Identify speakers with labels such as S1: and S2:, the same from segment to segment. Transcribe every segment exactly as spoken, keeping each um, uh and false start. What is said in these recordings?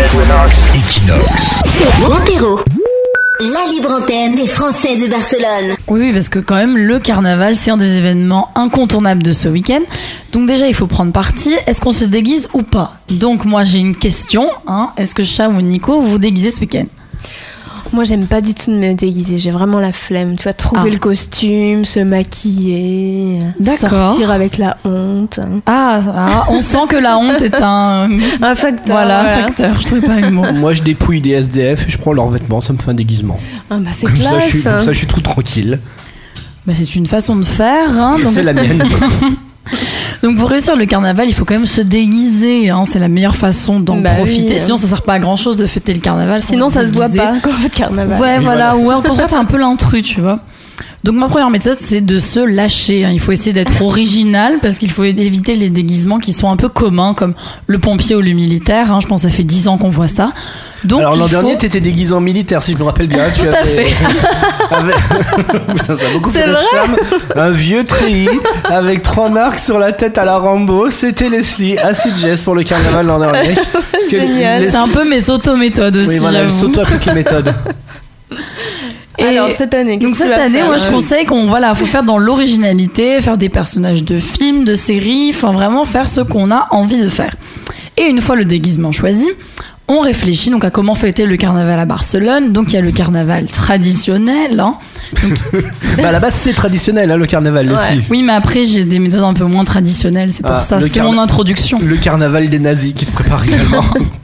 S1: Equinox.
S2: C'est l'apéro. La libre antenne des Français de Barcelone.
S3: Oui, oui, parce que quand même, le carnaval, c'est un des événements incontournables de ce week-end. Donc déjà, il faut prendre parti. Est-ce qu'on se déguise ou pas ? Donc moi, j'ai une question. Hein. Est-ce que Cham ou Nico, vous vous déguisez ce week-end ?
S4: Moi, j'aime pas du tout de me déguiser. J'ai vraiment la flemme. Tu vois, trouver ah. le costume, se maquiller,
S3: D'accord.
S4: sortir avec la honte.
S3: Ah, ah, on sent que la honte est un...
S4: un facteur.
S3: Voilà,
S4: voilà.
S3: un facteur. Je trouvais pas le mot.
S5: Moi, je dépouille des S D F et je prends leurs vêtements. Ça me fait un déguisement.
S4: Ah bah c'est
S5: comme
S4: classe.
S5: Ça, je suis, comme ça, je suis tout tranquille.
S3: Bah, c'est une façon de faire. Hein, donc...
S5: C'est la mienne.
S3: Donc pour réussir le carnaval, il faut quand même se déguiser, hein, c'est la meilleure façon d'en
S4: bah
S3: profiter.
S4: Oui.
S3: Sinon ça sert pas à grand chose de fêter le carnaval.
S4: Sinon ça se voit pas quand on fait le carnaval.
S3: Ouais,
S5: oui,
S3: voilà,
S5: voilà
S3: ou au contraire t'es un peu l'intrus, tu vois. Donc ma première méthode c'est de se lâcher, hein. Il faut essayer d'être original parce qu'il faut éviter les déguisements qui sont un peu communs comme le pompier ou le militaire, hein. Je pense que ça fait dix ans qu'on voit ça. Donc,
S5: alors l'an
S3: faut...
S5: dernier t'étais déguisé en militaire si je me rappelle bien.
S3: Tout
S5: tu
S3: à
S5: avais...
S3: fait.
S5: avec... Putain, ça a beaucoup
S4: c'est
S5: fait
S4: vrai
S5: notre charme. Un vieux treillis avec trois marques sur la tête à la Rambo. C'était Leslie à Sitges pour le carnaval l'an dernier.
S4: Génial.
S3: Les... C'est un peu mes auto-méthodes aussi.
S5: Oui voilà,
S3: j'avoue.
S5: elle s'auto-applique les méthodes.
S4: Et alors cette année,
S3: donc cette année, moi je conseille qu'on voilà, faut faire dans l'originalité, faire des personnages de films, de séries, enfin vraiment faire ce qu'on a envie de faire. Et une fois le déguisement choisi, on réfléchit donc à comment fêter le carnaval à Barcelone. Donc il y a le carnaval traditionnel. Hein. Donc...
S5: bah à la base c'est traditionnel hein, le carnaval.
S4: Ouais.
S5: Leslie.
S3: Oui, mais après j'ai des méthodes un peu moins traditionnelles. C'est pour
S5: ah,
S3: ça. C'est carna... mon introduction.
S5: Le carnaval des nazis qui se prépare également.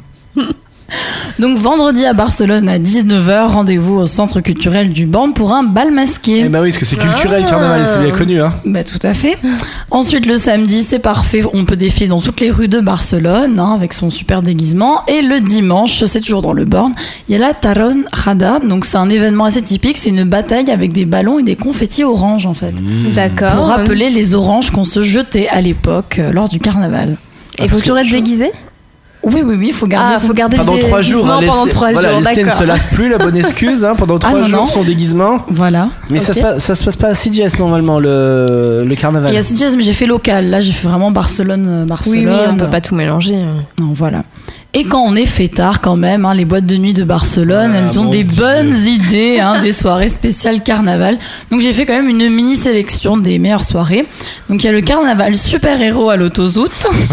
S3: Donc vendredi à Barcelone à dix-neuf heures, rendez-vous au centre culturel du Born pour un bal masqué.
S5: Eh bah oui, parce que c'est culturel
S4: ah.
S5: carnaval, c'est bien connu hein.
S3: Bah tout à fait. Ensuite le samedi, c'est parfait, on peut défiler dans toutes les rues de Barcelone hein, avec son super déguisement. Et le dimanche, c'est toujours dans le Born, il y a la Taronjada, donc c'est un événement assez typique, c'est une bataille avec des ballons et des confettis orange en fait.
S5: Mmh.
S4: D'accord.
S3: Pour rappeler les oranges qu'on se jetait à l'époque euh, lors du carnaval.
S4: Et il faut toujours être déguisé ?
S3: Oui, oui, oui, il faut garder
S4: ah,
S3: son
S4: faut garder
S5: pendant
S4: le
S5: trois jours. Hein,
S4: pendant trois
S5: voilà,
S4: jours,
S5: Leslie ne
S4: d'accord.
S5: se lave plus, la bonne excuse. Hein, pendant trois
S3: ah, non,
S5: jours,
S3: non.
S5: son déguisement.
S3: Voilà.
S5: Mais
S4: okay.
S5: ça, se passe, ça se passe pas à Sitges normalement, le, le carnaval.
S3: Il y a Sitges, mais j'ai fait local. Là, j'ai fait vraiment Barcelone, Barcelone.
S4: Oui, oui, on peut pas tout mélanger.
S3: Non, voilà. Et quand on est fêtard quand même, hein, les boîtes de nuit de Barcelone, ah, elles ont des Dieu. bonnes idées, hein, des soirées spéciales carnaval. Donc j'ai fait quand même une mini sélection des meilleures soirées. Donc il y a le carnaval super-héros à l'Autozout.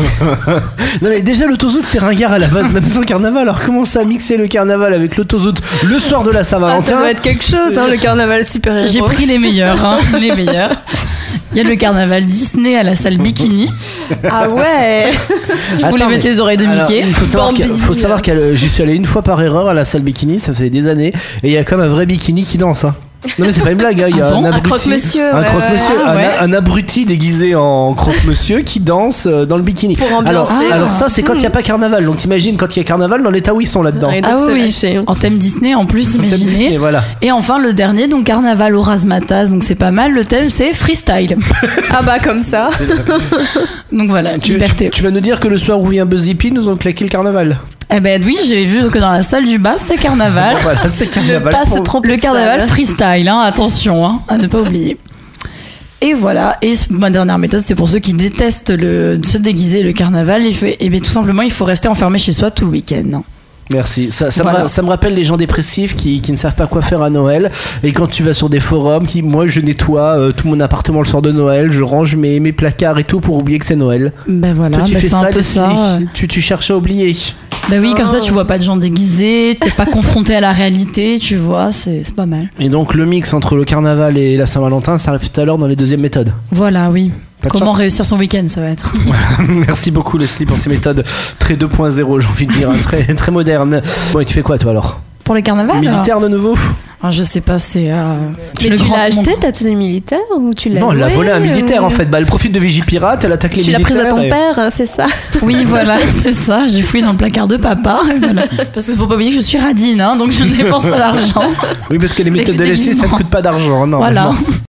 S5: Non mais déjà l'Autozout c'est ringard à la base, même sans carnaval. Alors comment ça mixer le carnaval avec l'Autozout le soir de la Saint-Valentin?
S4: Ah, ça doit être quelque chose, hein, le carnaval super-héros.
S3: J'ai pris les meilleurs, hein, les meilleurs. Il y a le carnaval Disney à la salle Bikini.
S4: Ah ouais.
S3: Si vous voulez mettre les oreilles de
S5: alors,
S3: Mickey.
S5: Il faut savoir, qu'il, faut savoir que j'y suis allé une fois par erreur à la salle Bikini, ça faisait des années, et il y a comme un vrai bikini qui danse. Hein. Non mais c'est pas une blague, hein. Il y a
S3: ah bon
S5: un abruti,
S4: un croque-monsieur,
S5: un,
S4: ouais,
S5: croque-monsieur
S3: ouais.
S5: un,
S3: Ouais.
S5: un abruti déguisé en croque-monsieur qui danse dans le bikini.
S4: Pour ambiancer.
S5: Alors,
S3: Ah.
S5: alors ça c'est quand il n'y a pas carnaval, donc t'imagines quand il y a carnaval dans l'état où ils sont là-dedans.
S4: Ouais,
S3: Ah
S4: se
S3: oui,
S4: lâcher.
S3: en thème Disney en plus,
S5: Thème
S3: imaginez.
S5: Disney, voilà.
S3: Et enfin le dernier, donc carnaval au Razmataz, donc c'est pas mal. Le thème c'est freestyle.
S4: Ah bah comme ça.
S3: Donc voilà,
S5: Tu,
S3: liberté.
S5: tu, tu vas nous dire que le soir où vient Buzz Hippie, nous ont claqué le carnaval.
S3: Eh ben oui, j'ai vu que dans la salle du bas c'est carnaval.
S5: Voilà, c'est carnaval.
S4: Pas se
S5: pour-
S4: tromper.
S3: Le
S4: de
S3: carnaval
S4: salle.
S3: freestyle, hein, attention, hein, à ne pas oublier. Et voilà, et ma dernière méthode, c'est pour ceux qui détestent le, se déguiser le carnaval, il faut, et bien tout simplement, il faut rester enfermé chez soi tout le week-end.
S5: Merci. Ça, ça,
S3: Voilà.
S5: me, ça me rappelle les gens dépressifs qui, qui ne savent pas quoi faire à Noël. Et quand tu vas sur des forums, qui, moi je nettoie euh, tout mon appartement le soir de Noël, je range mes, mes placards et tout pour oublier que c'est Noël.
S3: Ben voilà,
S5: Toi, tu
S3: ben
S5: fais
S3: c'est un
S5: ça,
S3: peu
S5: Leslie.
S3: ça.
S5: Tu, tu cherches à oublier.
S3: Ben oui, comme ça
S4: Oh.
S3: tu vois pas de gens déguisés, t'es pas confronté à la réalité, tu vois, c'est, c'est pas mal.
S5: Et donc le mix entre le carnaval et la Saint-Valentin, ça arrive tout à l'heure dans les deuxièmes méthodes.
S3: Voilà, oui.
S5: Pas de
S3: Comment
S5: chance.
S3: réussir son week-end, ça va être.
S5: Merci beaucoup Leslie pour ces méthodes très deux point zéro, j'ai envie de dire, hein, très, très modernes. Bon, et tu fais quoi toi alors?
S3: Pour le carnaval
S5: Militaire de nouveau?
S3: alors, je sais pas, c'est. Euh,
S4: Mais
S3: le
S4: tu
S3: grand-
S4: l'as acheté
S3: mon-
S4: ta tenue militaire ou tu l'as
S5: Non, elle a
S4: louée,
S5: volé un militaire
S4: ou-
S5: en fait. Bah, elle profite de Vigipirate, elle attaque les
S4: Tu l'as
S5: militaires.
S4: prise à ton
S5: et-
S4: père, hein, c'est ça?
S3: Oui, voilà, c'est ça. J'ai fouillé dans le placard de papa. Et voilà. Parce qu'il faut pas oublier que je suis radine, hein, donc je ne dépense pas d'argent.
S5: Oui, parce que les méthodes de Leslie, ça ne
S3: déguisements.
S5: coûte pas d'argent. Non,
S3: Voilà.
S5: non.